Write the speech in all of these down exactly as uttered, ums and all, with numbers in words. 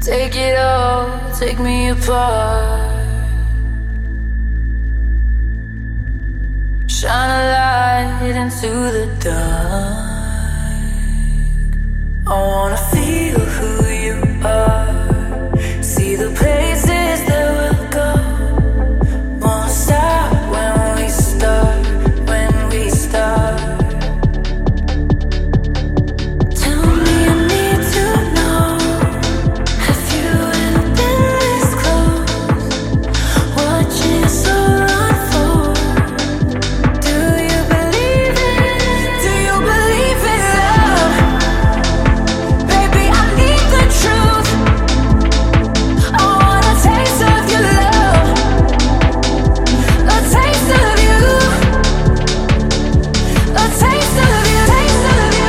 Take it all, take me apart. Shine a light into the dark. I wanna feel who you are. See the places that we'll go. Won't stop when we start, when we start. Tell me I need to know. Have you ever been this close? Watching us unfold. Do you believe it? Do you believe in love? Baby, I need the truth. I want a taste of your love. A taste of you. A taste of you. Taste of you.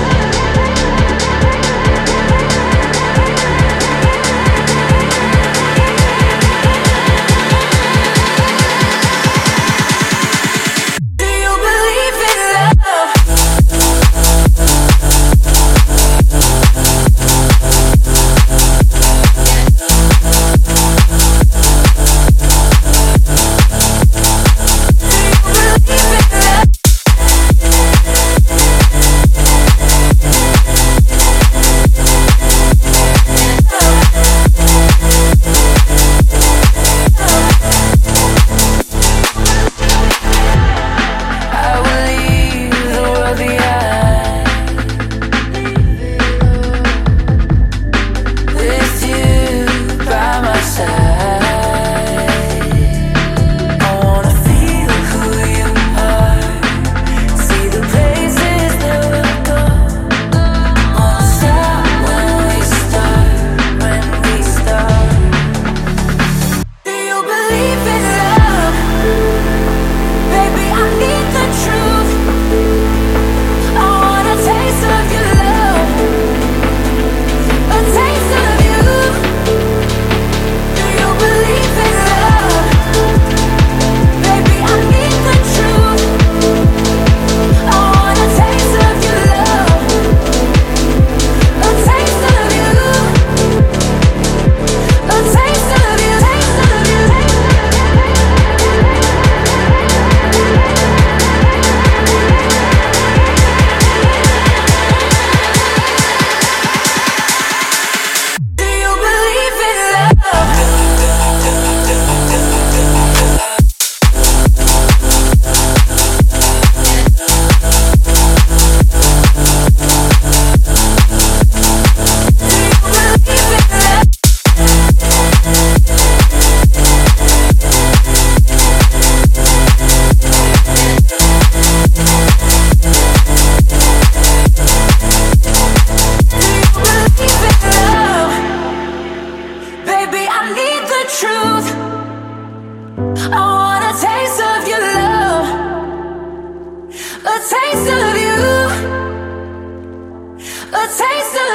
Do you believe in love? I will leave the world behind. With you by my side. I wanna feel who you are. See the places that we'll go. Won't stop when we start, when we start. Do you believe in love? Baby, I need the truth. I want a taste of your love. A taste of you. Do you believe in love? Baby, I need the truth. I want a taste of your love. A taste of you. A taste of you. Taste of you. Do you believe in love? Baby, I need the truth. I want a taste of your love. A taste of you. A taste of